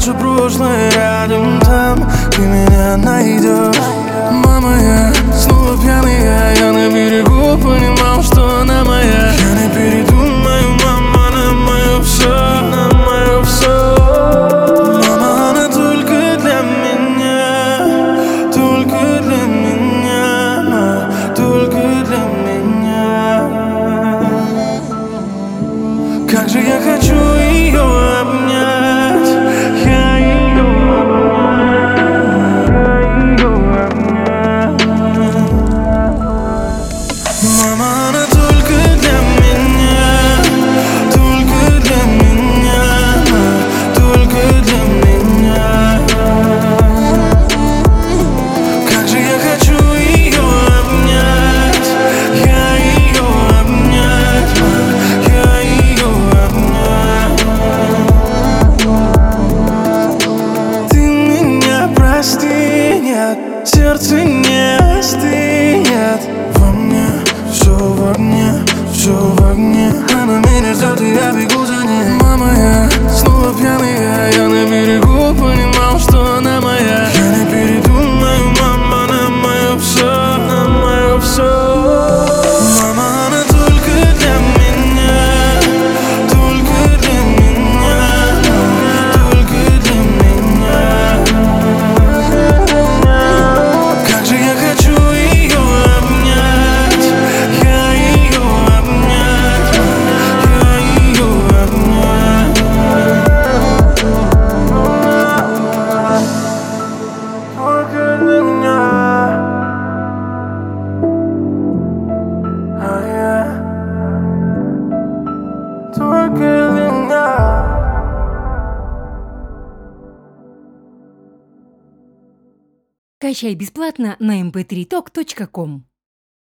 наше прошлое рядом, там ты меня найдешь. Мама, я снова пьяный, я на берегу понимал, что она моя. Я не передумаю, мама, на мое все, на мое все. Мама, она только для меня, только для меня, только для меня. Как же я хочу ее обнять, я ее обнять. Мама, она только для меня, только для меня, только для меня. Как же я хочу ее обнять, я ее обнять, я ее обнять. Ты меня прости, нет, сердце не остынет. Во мне все в огне, все в огне. Она меня ждет, и я бегу за ней. Мама, я снова пьяный, я на берегу понимал, что она моя. Я не передумаю, мама, на мое все, на мое все. Мама, она только для меня, только для меня, только для меня. Как же я хочу ее обнять, я ее обнять, я ее обнять. Только для меня, только для меня. Качай бесплатно на mp3talk.com.